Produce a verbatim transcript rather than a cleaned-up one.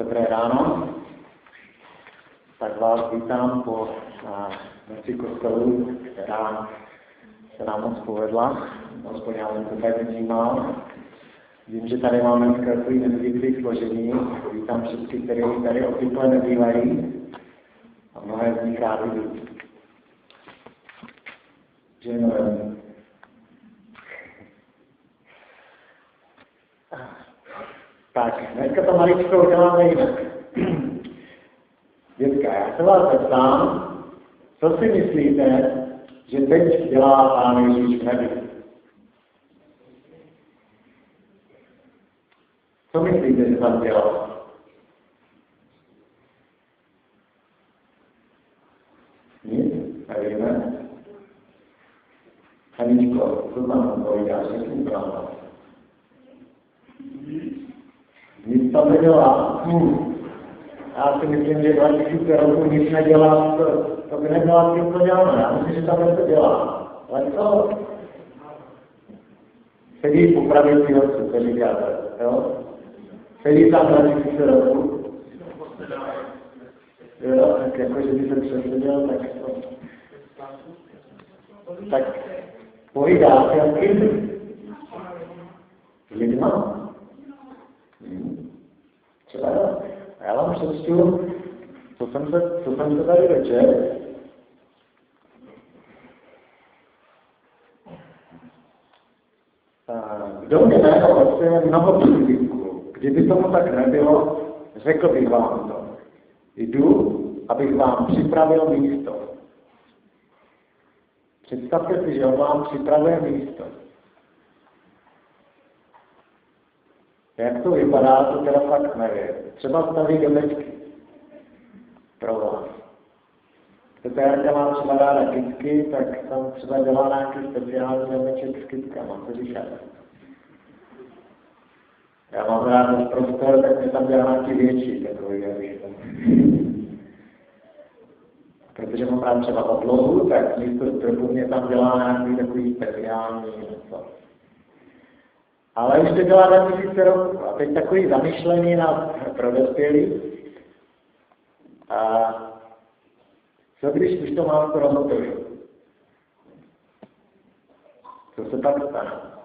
Dobré ráno. Tak vás vítám po noci kostelů, která se nám moc povedla. Aspoň já jsem to tak vnímal. Vím, že tady máme dneska takový nezvyklý složení. Vítám všechny, kteří tady obvykle nebývají. A mnohé z nich rádi vidí. Děkujeme. Tak, dneska to maličko uděláme jinak. Dětka, já se vás zeptám, co si myslíte, že teď dělá Pán Ježíš v nebi? Co myslíte, že tam dělá? Nic? Nevíme? Haničko, co tam povídáš, řekni pravda. Nic tam nedělá. Hm. Já si myslím, že dva tisíce roků nic nedělá, to, to by nebyla tím, co děláme. Já myslím, že tam něco dělá. Ale co? Sedí po pravici otců, co říkáte, jo? Sedí tam dva tisíce roků. Jo, tak jako, že by se přeseděl, tak to... Tak povídá se jak kým? S lidma? Hmm. Třeba jo. A já vám přečtu, co jsem se, co jsem se tady večer. Kdo mě mého otce je mnoho přízvyků. Kdyby tomu tak nebylo, řekl bych vám to. Jdu, abych vám připravil místo. Představte si, že on vám připravuje místo. Jak to vypadá, to teda fakt nevím. Třeba staví domečky pro vás. Protože Jarka má třeba ráda kytky, tak tam třeba dělá nějaký speciální domeček s kytkama, co říkáte? Já mám rád prostor, tak mě tam dělá nějaký větší takový, abych tam. Protože mám rád třeba oblohu, tak místo stropu mě tam dělá nějaký takový speciální něco. Ale už to dělá dva tisíce roků. A teď takový zamyšlení na pro dospělí. A co když už to mám skoro hotový? Co se pak stane?